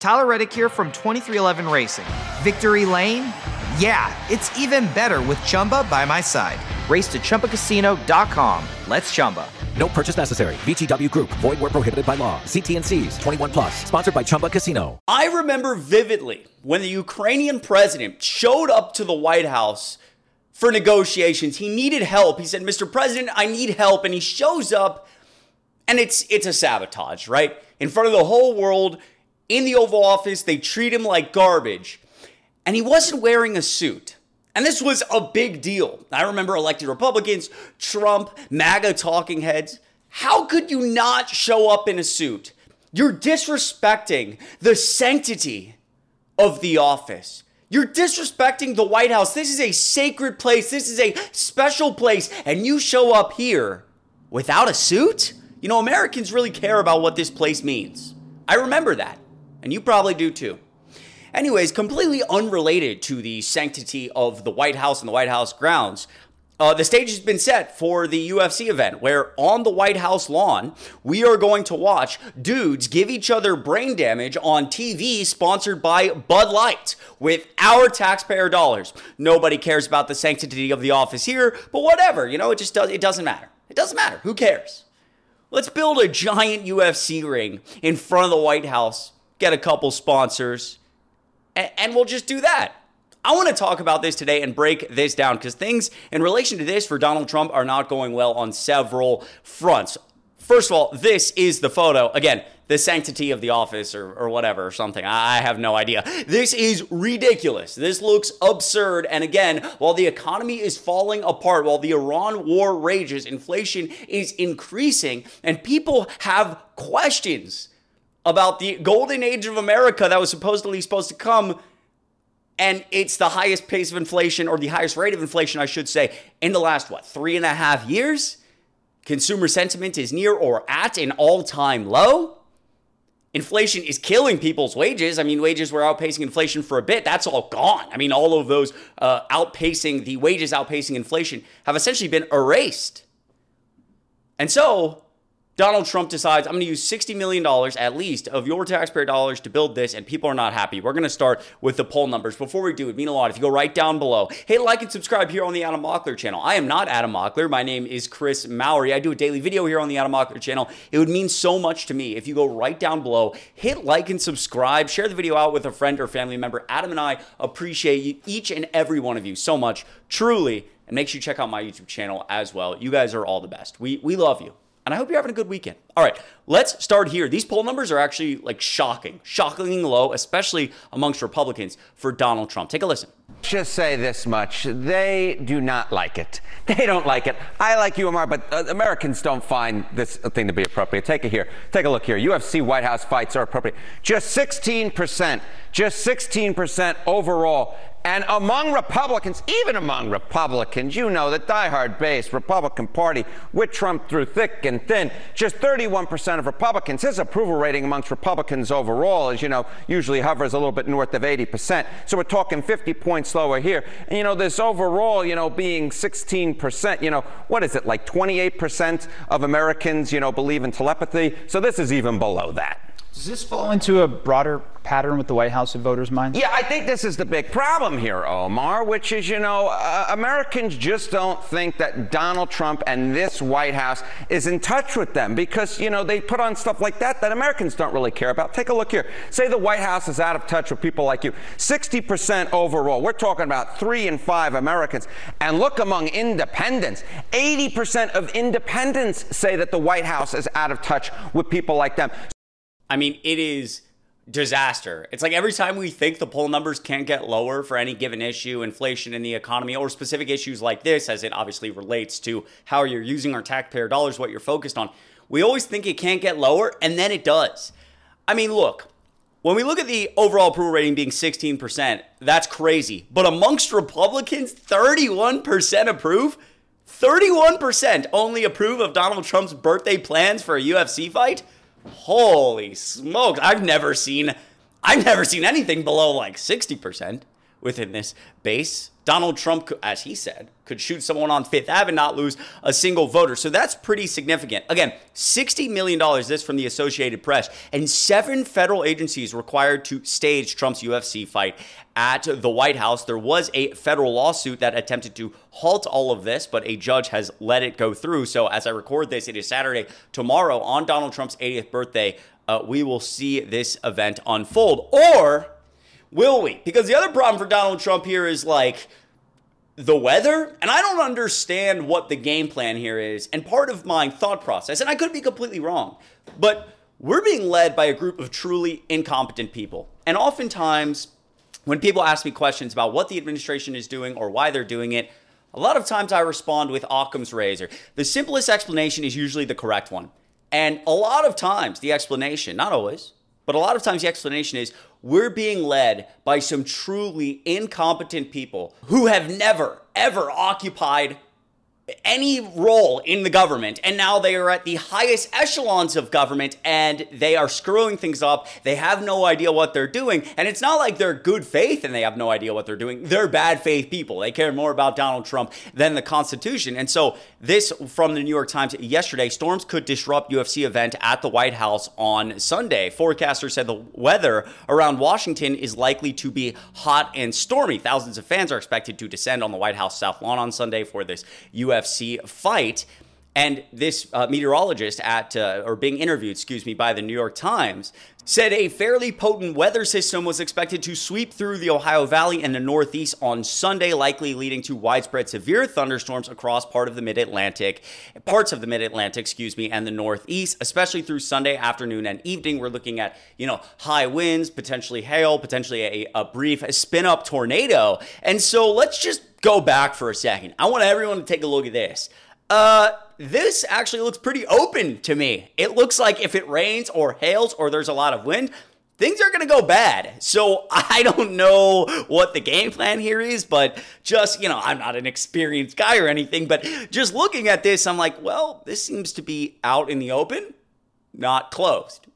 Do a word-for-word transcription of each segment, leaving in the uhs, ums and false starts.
Tyler Reddick here from twenty-three eleven Racing. Victory Lane? Yeah, it's even better with Chumba by my side. Race to Chumba Casino dot com. Let's Chumba. No purchase necessary. V G W Group. Void where prohibited by law. See T and C's. twenty-one plus. Sponsored by Chumba Casino. I remember vividly when the Ukrainian president showed up to the White House for negotiations. He needed help. He said, Mister President, I need help. And he shows up, and it's it's a sabotage, right? In front of the whole world, in the Oval Office, they treat him like garbage. And he wasn't wearing a suit. And this was a big deal. I remember elected Republicans, Trump, MAGA talking heads. How could you not show up in a suit? You're disrespecting the sanctity of the office. You're disrespecting the White House. This is a sacred place. This is a special place. And you show up here without a suit? You know, Americans really care about what this place means. I remember that. And you probably do too. Anyways, completely unrelated to the sanctity of the White House and the White House grounds, uh, the stage has been set for the U F C event where on the White House lawn, we are going to watch dudes give each other brain damage on T V sponsored by Bud Light with our taxpayer dollars. Nobody cares about the sanctity of the office here, but whatever, you know, it just does, it doesn't matter. It doesn't matter. Who cares? Let's build a giant U F C ring in front of the White House, get a couple sponsors, and we'll just do that. I want to talk about this today and break this down because things in relation to this for Donald Trump are not going well on several fronts. First of all, this is the photo. Again, the sanctity of the office or, or whatever or something. I have no idea. This is ridiculous. This looks absurd. And again, while the economy is falling apart, while the Iran war rages, inflation is increasing, and people have questions about the golden age of America that was supposedly supposed to come, and it's the highest pace of inflation, or the highest rate of inflation, I should say, in the last, what, three and a half years? Consumer sentiment is near or at an all-time low. Inflation is killing people's wages. I mean, wages were outpacing inflation for a bit. That's all gone. I mean, all of those uh, outpacing, the wages outpacing inflation have essentially been erased. And so Donald Trump decides, I'm going to use sixty million dollars at least of your taxpayer dollars to build this, and people are not happy. We're going to start with the poll numbers. Before we do, it'd mean a lot if you go right down below. Hit like and subscribe here on the Adam Mockler channel. I am not Adam Mockler. My name is Chris Mowry. I do a daily video here on the Adam Mockler channel. It would mean so much to me if you go right down below, hit like and subscribe, share the video out with a friend or family member. Adam and I appreciate you, each and every one of you so much, truly, and make sure you check out my YouTube channel as well. You guys are all the best. We, we love you. And I hope you're having a good weekend. All right, let's start here. These poll numbers are actually like shocking, shockingly low, especially amongst Republicans for Donald Trump. Take a listen. Just say this much. They do not like it. They don't like it. I like U M R, but uh, Americans don't find this thing to be appropriate. Take it here. Take a look here. U F C White House fights are appropriate. Just sixteen percent. Just sixteen percent overall. And among Republicans, even among Republicans, you know, the diehard base Republican Party with Trump through thick and thin, just thirty-one percent of Republicans. His approval rating amongst Republicans overall, as you know, usually hovers a little bit north of eighty percent. So we're talking fifty points lower here. And, you know, this overall, you know, being sixteen percent, you know, what is it, like twenty-eight percent of Americans, you know, believe in telepathy? So this is even below that. Does this fall into a broader pattern with the White House and voters' minds? Yeah, I think this is the big problem here, Omar, which is, you know, uh, Americans just don't think that Donald Trump and this White House is in touch with them because, you know, they put on stuff like that that Americans don't really care about. Take a look here. Say the White House is out of touch with people like you. sixty percent overall. We're talking about three in five Americans. And look among independents. eighty percent of independents say that the White House is out of touch with people like them. I mean, it is disaster. It's like every time we think the poll numbers can't get lower for any given issue, inflation in the economy, or specific issues like this, as it obviously relates to how you're using our taxpayer dollars, what you're focused on, we always think it can't get lower, and then it does. I mean, look, when we look at the overall approval rating being sixteen percent, that's crazy. But amongst Republicans, thirty-one percent approve. thirty-one percent only approve of Donald Trump's birthday plans for a U F C fight. Holy smokes. I've never seen, I've never seen anything below like sixty percent. within this base. Donald Trump, as he said, could shoot someone on Fifth Avenue and not lose a single voter. So that's pretty significant. Again, sixty million dollars, this from the Associated Press, and seven federal agencies required to stage Trump's U F C fight at the White House. There was a federal lawsuit that attempted to halt all of this, but a judge has let it go through. So as I record this, it is Saturday. Tomorrow, on Donald Trump's eightieth birthday, uh, we will see this event unfold. Or will we? Because the other problem for Donald Trump here is like the weather. And I don't understand what the game plan here is. And part of my thought process, and I could be completely wrong, but we're being led by a group of truly incompetent people. And oftentimes when people ask me questions about what the administration is doing or why they're doing it, a lot of times I respond with Occam's razor. The simplest explanation is usually the correct one. And a lot of times the explanation, not always, but a lot of times the explanation is we're being led by some truly incompetent people who have never, ever occupied any role in the government, and now they are at the highest echelons of government and they are screwing things up. They have no idea what they're doing, and it's not like they're good faith and they have no idea what they're doing. They're bad faith people. They care more about Donald Trump than the Constitution. And so this from the New York Times yesterday, storms could disrupt U F C event at the White House on Sunday. Forecasters said the weather around Washington is likely to be hot and stormy. Thousands of fans are expected to descend on the White House South Lawn on Sunday for this U F C fight. And this uh, meteorologist at, uh, or being interviewed, excuse me, by the New York Times, said a fairly potent weather system was expected to sweep through the Ohio Valley and the Northeast on Sunday, likely leading to widespread severe thunderstorms across part of the Mid-Atlantic, parts of the Mid-Atlantic, excuse me, and the Northeast, especially through Sunday afternoon and evening. We're looking at, you know, high winds, potentially hail, potentially a, a brief spin-up tornado. And so let's just go back for a second. I want everyone to take a look at this. Uh, this actually looks pretty open to me. It looks like if it rains or hails or there's a lot of wind, things are going to go bad. So I don't know what the game plan here is, but just, you know, I'm not an experienced guy or anything, but just looking at this, I'm like, well, this seems to be out in the open, not closed.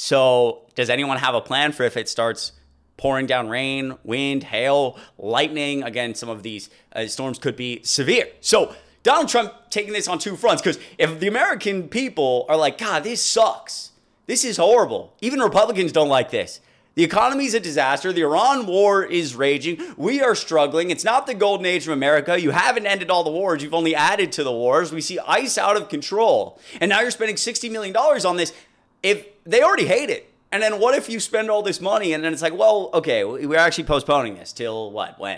So does anyone have a plan for if it starts pouring down rain, wind, hail, lightning? Again, some of these uh, storms could be severe. So Donald Trump taking this on two fronts, because if the American people are like, God, this sucks, this is horrible, even Republicans don't like this. The economy is a disaster. The Iran war is raging. We are struggling. It's not the golden age of America. You haven't ended all the wars. You've only added to the wars. We see ICE out of control. And now you're spending sixty million dollars on this. If they already hate it. And then what if you spend all this money and then it's like, well, okay, we're actually postponing this till what, when?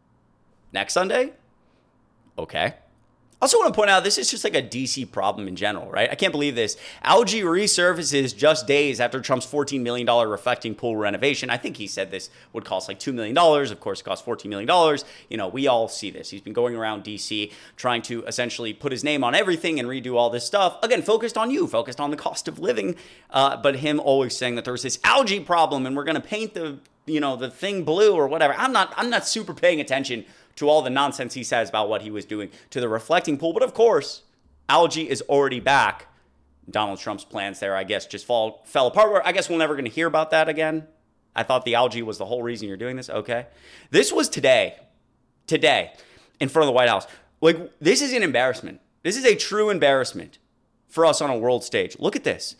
Next Sunday? Okay. I also want to point out, this is just like a D C problem in general, right? I can't believe this. Algae resurfaces just days after Trump's fourteen million dollars reflecting pool renovation. I think he said this would cost like two million dollars. Of course, it cost fourteen million dollars. You know, we all see this. He's been going around D C trying to essentially put his name on everything and redo all this stuff. Again, focused on you, focused on the cost of living. Uh, but him always saying that there was this algae problem and we're going to paint the, you know, the thing blue or whatever. I'm not, I'm not super paying attention to all the nonsense he says about what he was doing to the reflecting pool. But of course, algae is already back. Donald Trump's plans there, I guess, just fall fell apart. Where I guess we're never going to hear about that again. I thought the algae was the whole reason you're doing this. Okay. This was today, today in front of the White House. Like, this is an embarrassment. This is a true embarrassment for us on a world stage. Look at this.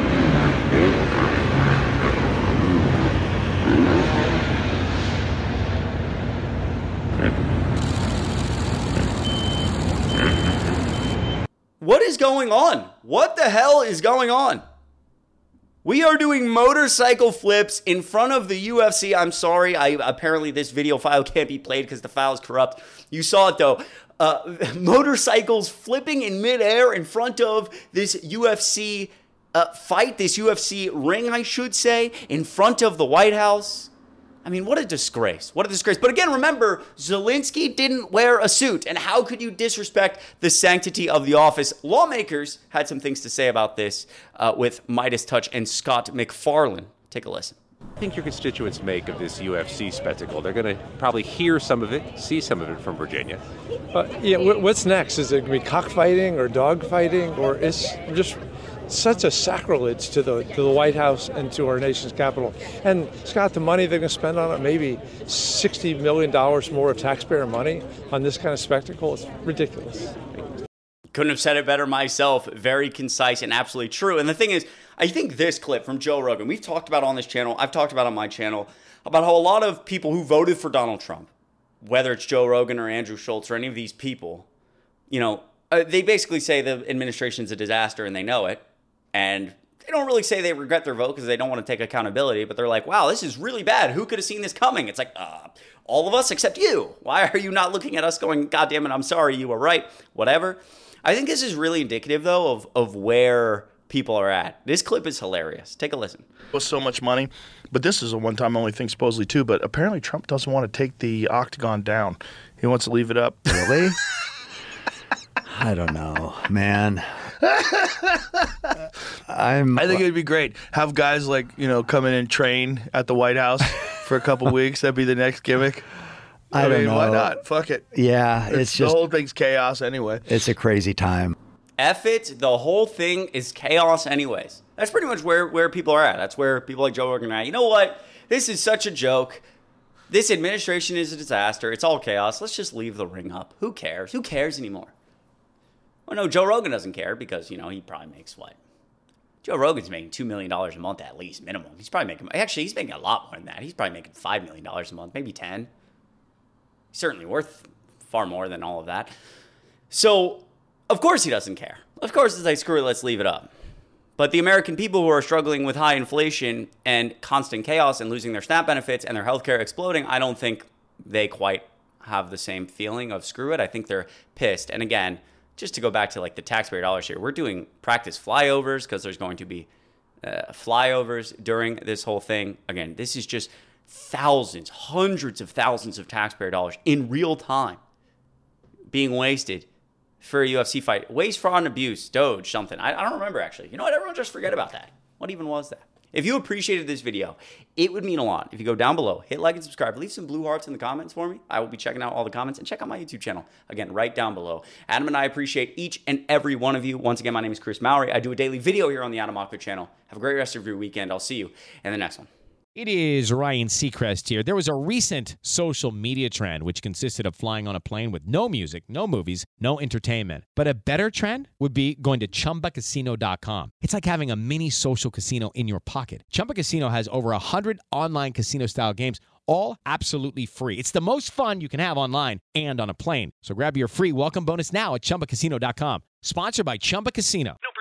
What is going on? What the hell is going on? We are doing motorcycle flips in front of the U F C. I'm sorry. I apparently this video file can't be played because the file is corrupt. You saw it though. Uh, motorcycles flipping in midair in front of this U F C uh, fight, this U F C ring, I should say, in front of the White House. I mean, what a disgrace. What a disgrace. But again, remember, Zelensky didn't wear a suit. And how could you disrespect the sanctity of the office? Lawmakers had some things to say about this uh, with Midas Touch and Scott McFarlane. Take a listen. What do you think your constituents make of this U F C spectacle? They're going to probably hear some of it, see some of it from Virginia. Uh, yeah, what's next? Is it going to be cockfighting or dogfighting? Or is just it's such a sacrilege to the to the White House and to our nation's capital. And Scott, the money they're going to spend on it, maybe sixty million dollars more of taxpayer money on this kind of spectacle. It's ridiculous. Couldn't have said it better myself. Very concise and absolutely true. And the thing is, I think this clip from Joe Rogan, we've talked about on this channel, I've talked about on my channel, about how a lot of people who voted for Donald Trump, whether it's Joe Rogan or Andrew Schultz or any of these people, you know, uh, they basically say the administration's a disaster and they know it. And they don't really say they regret their vote because they don't want to take accountability. But they're like, wow, this is really bad. Who could have seen this coming? It's like, uh, all of us except you. Why are you not looking at us going, God damn it, I'm sorry, you were right, whatever. I think this is really indicative, though, of, of where people are at. This clip is hilarious. Take a listen. Was so much money, but this is a one-time only thing supposedly too. But apparently Trump doesn't want to take the octagon down. He wants to leave it up. Really? I don't know, man. I'm. I think it'd be great. Have guys like you know come in and train at the White House for a couple weeks. That'd be the next gimmick. I, I don't mean, know. Why not? Fuck it. Yeah, it's, it's just the whole thing's chaos anyway. It's a crazy time. F it, the whole thing is chaos anyways. That's pretty much where, where people are at. That's where people like Joe Rogan are at. You know what? This is such a joke. This administration is a disaster. It's all chaos. Let's just leave the ring up. Who cares? Who cares anymore? Well, no, Joe Rogan doesn't care because, you know, he probably makes what? Joe Rogan's making two million dollars a month at least, minimum. He's probably making, actually, he's making a lot more than that. He's probably making five million dollars a month, maybe ten. He's certainly worth far more than all of that. So, of course he doesn't care. Of course it's like, screw it, let's leave it up. But the American people who are struggling with high inflation and constant chaos and losing their SNAP benefits and their healthcare exploding, I don't think they quite have the same feeling of screw it. I think they're pissed. And again, just to go back to like the taxpayer dollars here, we're doing practice flyovers because there's going to be uh, flyovers during this whole thing. Again, this is just thousands, hundreds of thousands of taxpayer dollars in real time being wasted for a U F C fight. Waste, fraud, and abuse, Doge, something. I, I don't remember, actually. You know what? Everyone just forget about that. What even was that? If you appreciated this video, it would mean a lot if you go down below, hit like and subscribe, leave some blue hearts in the comments for me. I will be checking out all the comments, and check out my YouTube channel, again, right down below. Adam and I appreciate each and every one of you. Once again, my name is Chris Mowry. I do a daily video here on the Adam Mochler channel. Have a great rest of your weekend. I'll see you in the next one. It is Ryan Seacrest here. There was a recent social media trend which consisted of flying on a plane with no music, no movies, no entertainment. But a better trend would be going to Chumba Casino dot com. It's like having a mini social casino in your pocket. Chumba Casino has over one hundred online casino-style games, all absolutely free. It's the most fun you can have online and on a plane. So grab your free welcome bonus now at Chumba Casino dot com. Sponsored by Chumba Casino. No